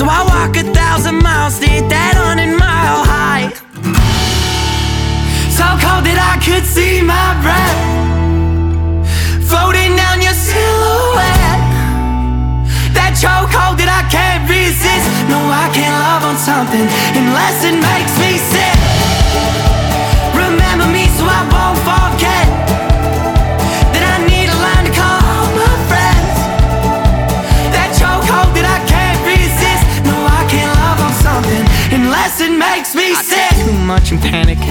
So I walk 1,000 miles to hit that 100-mile high. So cold that I could see my breath floating down your silhouette. That chokehold that I can't resist. No, I can't love on something unless it makes me sick. Remember me so I won't forget that I need a line to call all my friends. That chokehold that I can't resist. No, I can't love on something unless it makes me sick. I talk too much and panic.